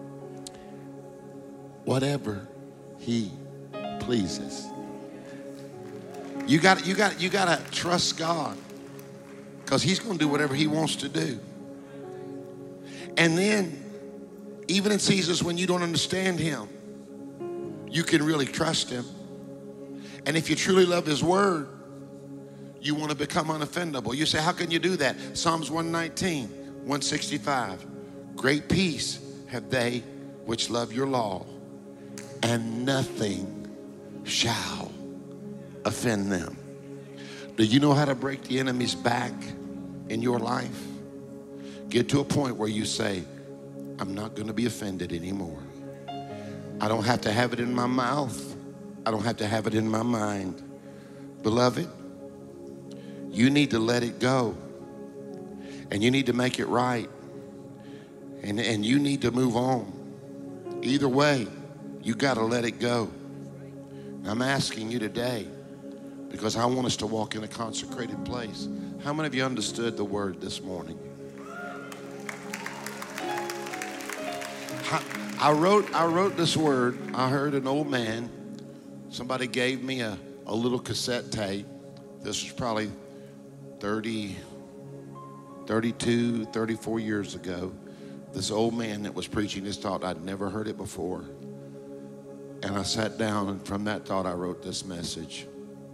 whatever he pleases. You got to trust God because he's going to do whatever he wants to do. And then even in seasons when you don't understand him, you can really trust him. And if you truly love his word, you want to become unoffendable. You say, how can you do that? Psalms 119, 165. Great peace have they which love your law, and nothing shall offend them. Do you know how to break the enemy's back in your life? Get to a point where you say, I'm not going to be offended anymore. I don't have to have it in my mouth. I don't have to have it in my mind. Beloved, you need to let it go. And you need to make it right. And you need to move on. Either way, you got to let it go. I'm asking you today, because I want us to walk in a consecrated place. How many of you understood the word this morning? I wrote this word. I heard an old man. Somebody gave me a little cassette tape. This was probably 32, 34 years ago. This old man that was preaching this thought, I'd never heard it before. And I sat down, and from that thought, I wrote this message.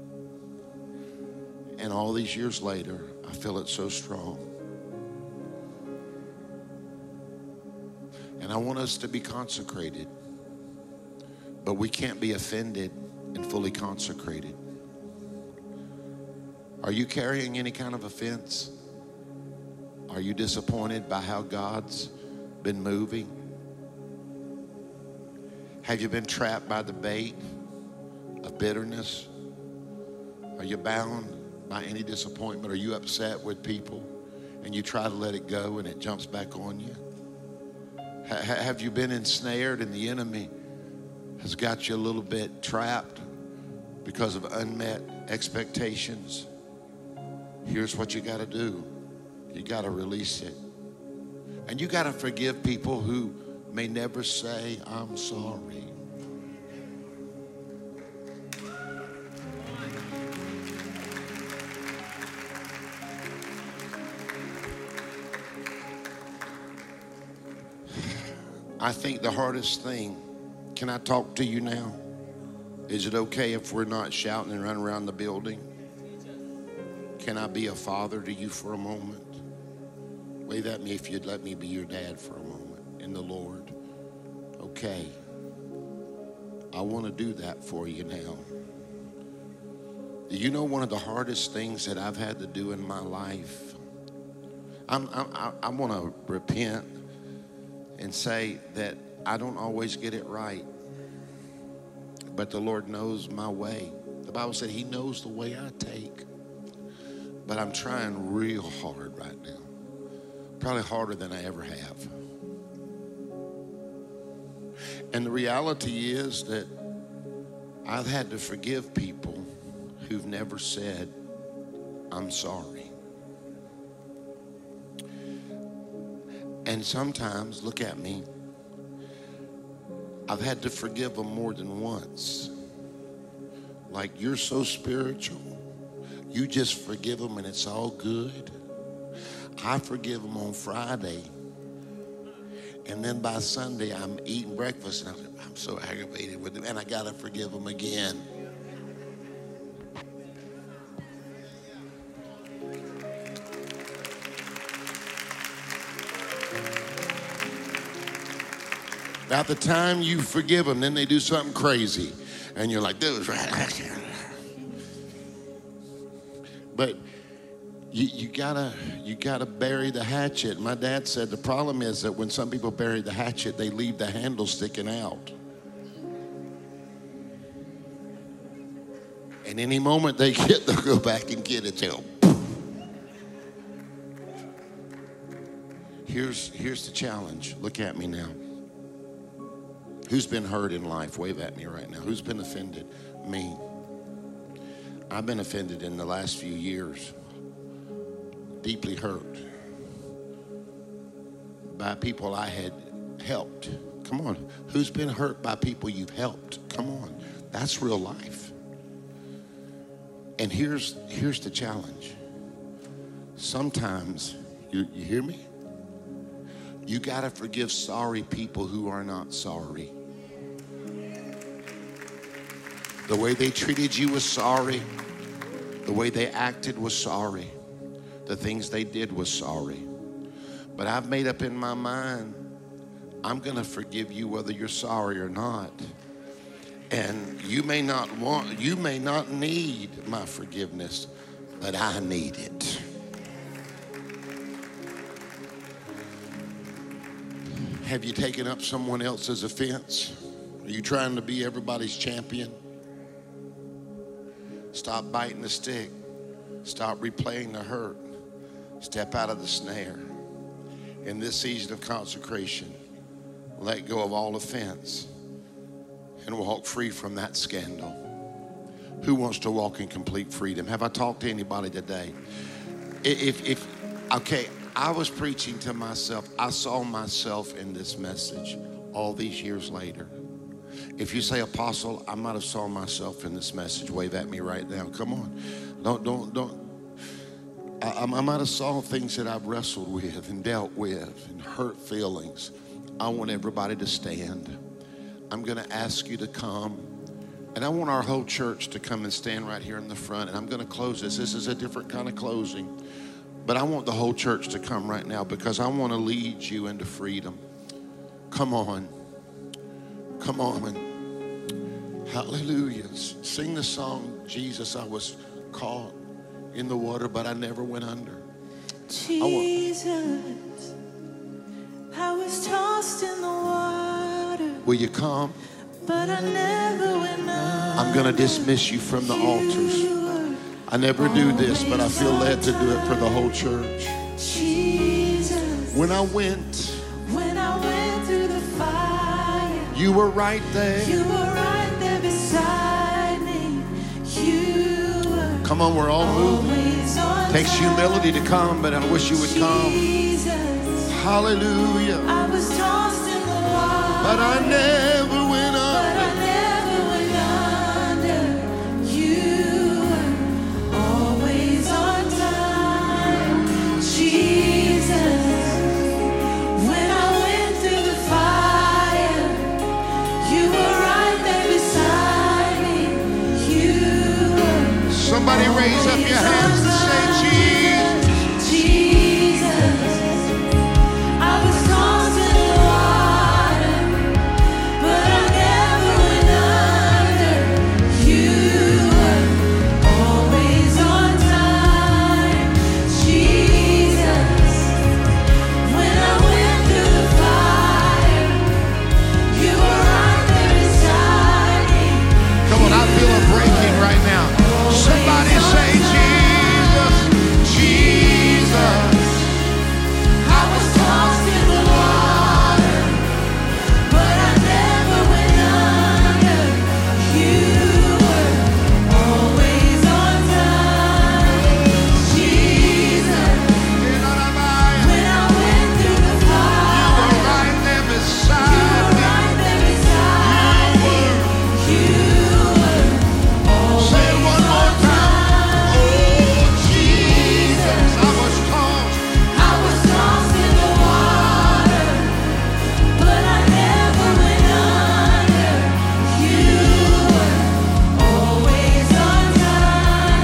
And all these years later, I feel it so strong. And I want us to be consecrated, but we can't be offended and fully consecrated. Are you carrying any kind of offense? Are you disappointed by how God's been moving? Have you been trapped by the bait of bitterness? Are you bound by any disappointment? Are you upset with people and you try to let it go and it jumps back on you? Have you been ensnared and the enemy has got you a little bit trapped because of unmet expectations? Here's what you got to do. You got to release it. And you got to forgive people who may never say, I'm sorry. I think the hardest thing, can I talk to you now? Is it okay if we're not shouting and running around the building? Can I be a father to you for a moment? Wave at me if you'd let me be your dad for a moment in the Lord. Okay. I want to do that for you now. You know, one of the hardest things that I've had to do in my life, I want to repent and say that I don't always get it right. But the Lord knows my way. The Bible said he knows the way I take. But I'm trying real hard right now. Probably harder than I ever have. And the reality is that I've had to forgive people who've never said, I'm sorry. And sometimes, look at me, I've had to forgive them more than once. Like, you're so spiritual. You just forgive them and it's all good. I forgive them on Friday. And then by Sunday, I'm eating breakfast and I'm so aggravated with them. And I got to forgive them again. At the time you forgive them, then they do something crazy. And you're like, that was right. But you gotta bury the hatchet. My dad said the problem is that when some people bury the hatchet, they leave the handle sticking out. And any moment they get, they'll go back and get it. They'll. Here's the challenge. Look at me now. Who's been hurt in life? Wave at me right now. Who's been offended? Me. I've been offended in the last few years. Deeply hurt by people I had helped. Come on. Who's been hurt by people you've helped? Come on. That's real life. And here's the challenge. Sometimes, you hear me? You got to forgive sorry people who are not sorry. The way they treated you was sorry. The way they acted was sorry. The things they did was sorry. But I've made up in my mind, I'm going to forgive you whether you're sorry or not. And you may not need my forgiveness, but I need it. Have you taken up someone else's offense? Are you trying to be everybody's champion? Stop biting the stick. Stop replaying the hurt. Step out of the snare. In this season of consecration, let go of all offense and walk free from that scandal. Who wants to walk in complete freedom? Have I talked to anybody today? Okay, I was preaching to myself. I saw myself in this message all these years later. If you say, Apostle, I might have saw myself in this message. Wave at me right now. Come on. Don't. I might have saw things that I've wrestled with and dealt with and hurt feelings. I want everybody to stand. I'm going to ask you to come. And I want our whole church to come and stand right here in the front. And I'm going to close this. This is a different kind of closing. But I want the whole church to come right now because I want to lead you into freedom. Come on. Come on. Hallelujah. Sing the song, Jesus, I was caught in the water, but I never went under. Jesus, I was tossed in the water. Will you come? But I never went under. I'm going to dismiss you from the altars. I never do this, but I feel led to do it for the whole church. Jesus, when I went through the fire, you were right there. You were right there beside me. You were. Come on, we're all moving. Takes humility to come, but I wish you would come. Hallelujah. I was tossed in the water, But I never went but I under. never went under. You were always on time, Jesus. When I went through the fire, you were right there beside me. You were Somebody raise up your hands and say, Jesus. Jesus. I was tossed in the water, but I never went under. You were always on time, Jesus. When I went through the fire, you were right there beside me. Come on, I feel a breaking right now. Somebody say, Jesus, Jesus. I was tossed in the water, but I never went under. You were always on time, Jesus. When I went through the fire, You were right there you beside were me. right there beside me. You were always Say it one more on time. time, Oh, Jesus. I was tossed. I was tossed in the water, but I never went under. You were always on time,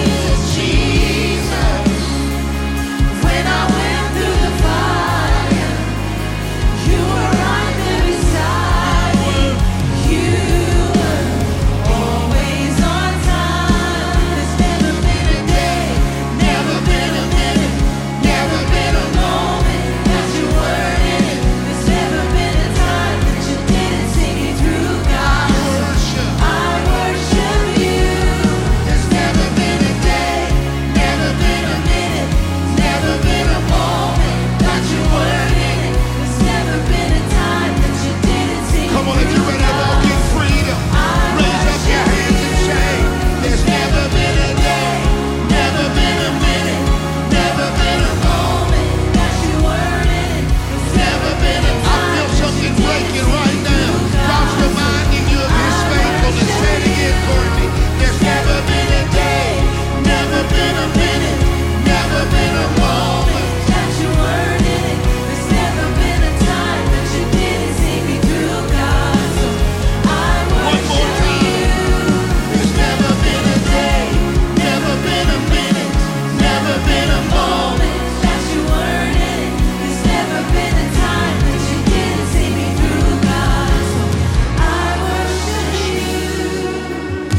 Jesus. When I went through the fire, you were right there beside me. You were always on time. There's never been a day, never been a minute, never been a moment that you weren't in it. There's never been a time that you didn't see me through, God. I worship you. There's never been a day, never been a minute, never been a moment that you weren't in it. There's never been a time that you didn't see me Come on, if you're through, ready to walk in freedom, raise up your hands and say, there's never been a day, never been a minute, never been a moment. that you weren't in it. There's never been a I time feel that something you breaking didn't right see me now. through, God's God. reminding you of His faithfulness. Say it again for me. There's never been a day, never been a minute, never been a moment. That you weren't in it. There's never been a time that you didn't see me through, God. So I One more worship time. you. There's never been a day, never been a minute, never been a moment. That you weren't in it. There's never been a time that you didn't see me through, God. So I worship you,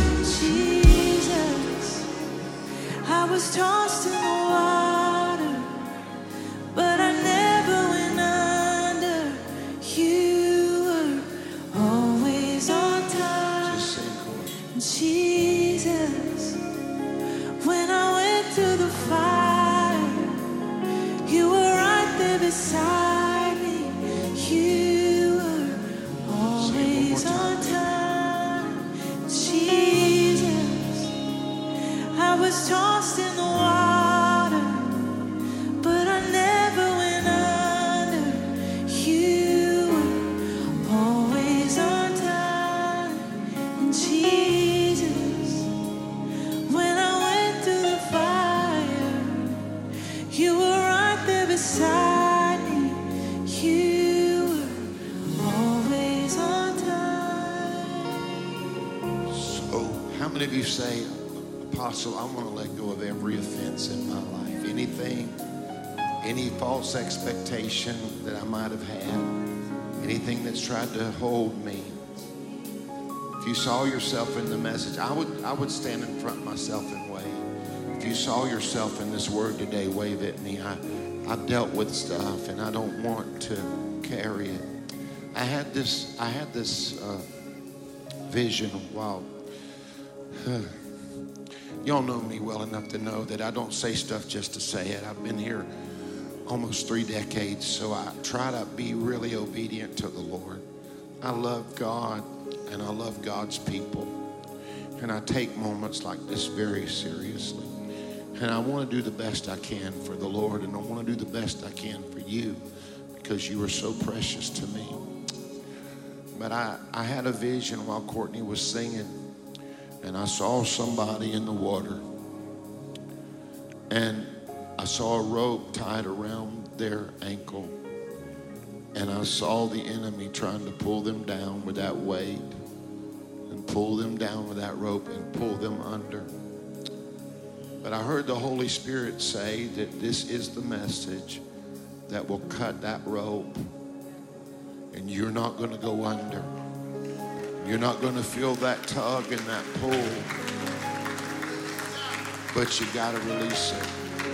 Jesus. I was tossed in the water, but I never went under. You were always on time, Just say it for me. Jesus. When I went through the fire, you were right there beside me. You were always on time, Jesus. I was tossed in the water, but I never went under. You were always on time, Jesus. When I went through the fire, you were right there beside me. You were always on time. So, how many of you say, Apostle, I want to let go of every offense in my life? Anything, any false expectation that I might have had, anything that's tried to hold me. If you saw yourself in the message, I would stand in front of myself and wave. If you saw yourself in this word today, wave at me. I've dealt with stuff and I don't want to carry it. I had this vision while y'all know me well enough to know that I don't say stuff just to say it. I've been here almost 3 decades, so I try to be really obedient to the Lord. I love God and I love God's people, and I take moments like this very seriously, and I want to do the best I can for the Lord, and I want to do the best I can for you. because you were so precious to me. But I had a vision while Courtney was singing, and I saw somebody in the water, and I saw a rope tied around their ankle, and I saw the enemy trying to pull them down with that weight and pull them down with that rope and pull them under. But I heard the Holy Spirit say that this is the message that will cut that rope, and you're not going to go under. You're not going to feel that tug and that pull, but you got to release it.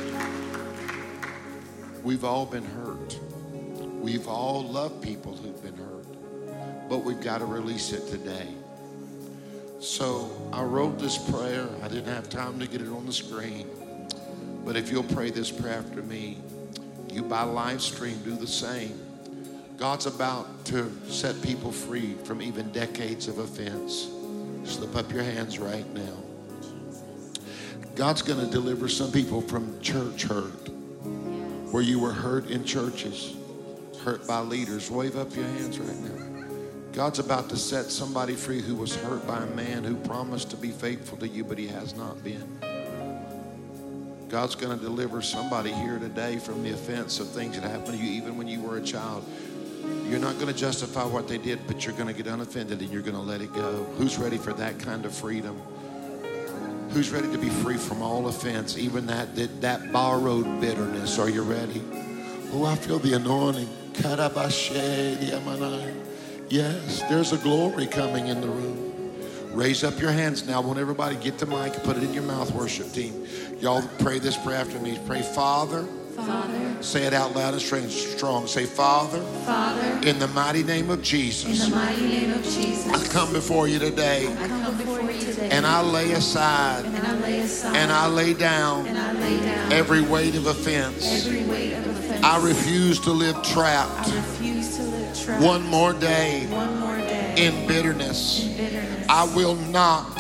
We've all been hurt. We've all loved people who've been hurt, but we've got to release it today. So I wrote this prayer. I didn't have time to get it on the screen, but if you'll pray this prayer after me, you by live stream do the same. God's about to set people free from even decades of offense. Slip up your hands right now. God's going to deliver some people from church hurt, where you were hurt in churches, hurt by leaders. Wave up your hands right now. God's about to set somebody free who was hurt by a man who promised to be faithful to you, but he has not been. God's going to deliver somebody here today from the offense of things that happened to you even when you were a child. You're not going to justify what they did, but you're going to get unoffended and you're going to let it go. Who's ready for that kind of freedom? Who's ready to be free from all offense, even that borrowed bitterness? Are you ready? Oh, I feel the anointing. Yes, there's a glory coming in the room. Raise up your hands now. I want everybody to get the mic, put it in your mouth, worship team. Y'all pray this prayer after me. Pray, Father. Father. Say it out loud and strong. Say, Father. Father. In the mighty name of Jesus. In the mighty name of Jesus. I come before you today. I come before you today. And I lay aside. And I lay aside. And I lay down. And I lay down. Every weight of offense. Every weight of offense. I refuse to live trapped. I refuse to live trapped. One more day. One more day. In bitterness. In bitterness. I will not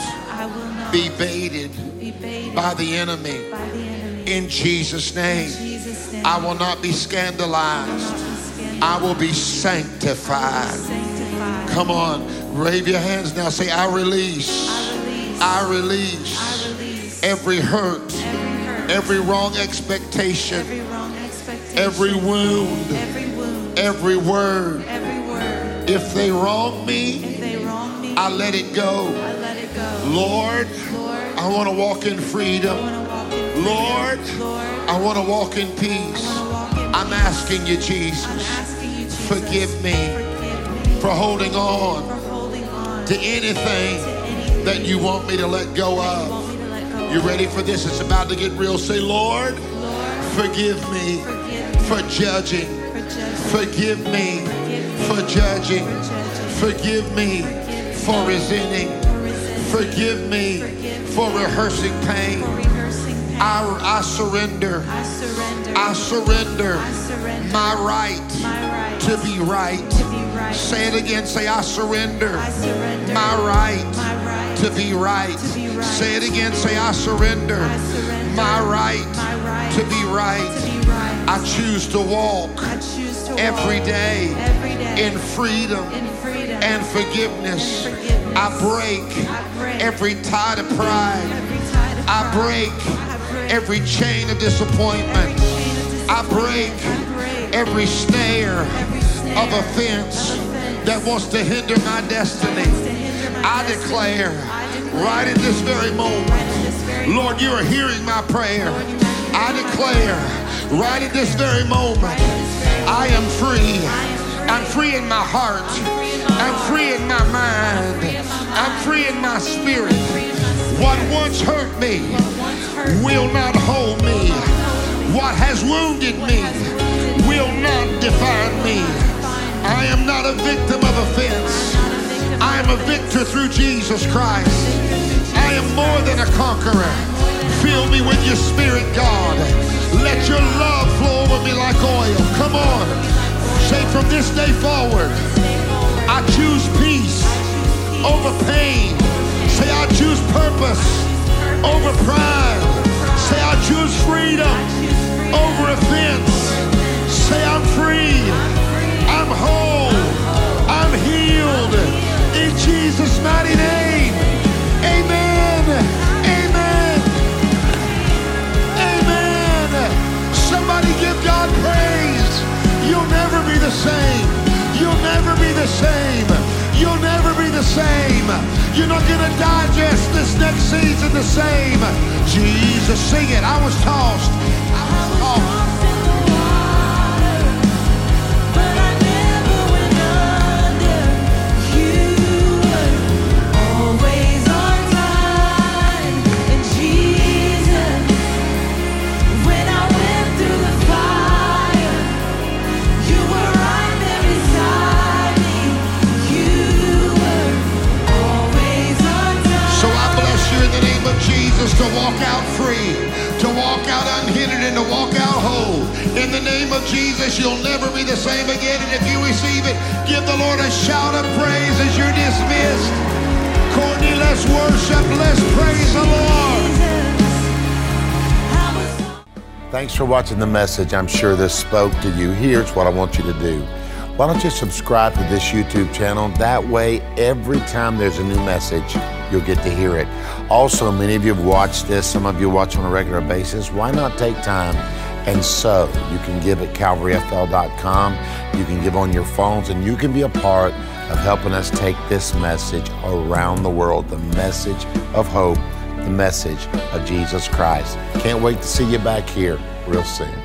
be baited by the enemy. By the enemy. In Jesus' name. In Jesus' name. I will not be scandalized. I will be sanctified. Sanctified. Come on, wave your hands now. Say, I release. I release. I release. I release. Every hurt. Every hurt. Every wrong expectation. Every wrong expectation. Every wound. Every wound. Every word. Every word. If they wrong me, If they wrong me, I let it go. I let it go. Lord, Lord, I want to walk in I freedom. want to walk in freedom. Lord, Lord, I want to walk in peace. I want to walk in I'm peace. asking you, I'm Jesus, asking you, Jesus, forgive me forgive me for holding for on holding on to anything to anything that you want me to let go that you of. want me to let go You of. ready for this? It's about to get real. Say, Lord, Lord, forgive me forgive me for judging. for judging. Forgive me for judging. Forgive me for resenting. Forgive me for rehearsing pain. For rehearsing pain. I surrender. I surrender. I surrender I surrender my right my right to be right. to be right. Say it again. Say, I surrender I surrender my right my right to be right. to be right. Say it again. Say, I surrender I surrender my right my right to be right. to be right. I choose to walk I choose to every walk day every day in freedom in freedom and forgiveness. and forgiveness. I break I break every tie to pride. every tie of I pride. break I break every chain of disappointment. every chain of I disappointment. break I break every snare every snare of offense of offense that wants to hinder my destiny. to hinder my I destiny. declare I declare right in this very moment, right in this very Lord, you are hearing my prayer. Lord, you are hearing I my declare right in this very moment, right in this very I am free. I am free. I'm free in my heart. I'm free in my mind. I'm free in my spirit. What once hurt me will not hold me. What has wounded me will not define me. I am not a victim of offense. I am a victor through Jesus Christ. I am more than a conqueror. Fill me with your spirit, God. Let your love flow over me like oil. Come on. Say, from this day forward, I choose peace over pain. Say, I choose purpose over pride. Say, I choose freedom over offense. Say, I'm free same. You're not going to digest this next season the same. Jesus, sing it. I was tossed. I was tossed. To walk out free, to walk out unhindered, and to walk out whole. In the name of Jesus, you'll never be the same again. And if you receive it, give the Lord a shout of praise as you're dismissed. Courtney, let's worship, let's praise the Lord. Thanks for watching the message. I'm sure this spoke to you. Here's what I want you to do. Why don't you subscribe to this YouTube channel? That way, every time there's a new message, you'll get to hear it. Also, many of you have watched this. Some of you watch on a regular basis. Why not take time and sow? You can give at calvaryfl.com. You can give on your phones, and you can be a part of helping us take this message around the world, the message of hope, the message of Jesus Christ. Can't wait to see you back here real soon.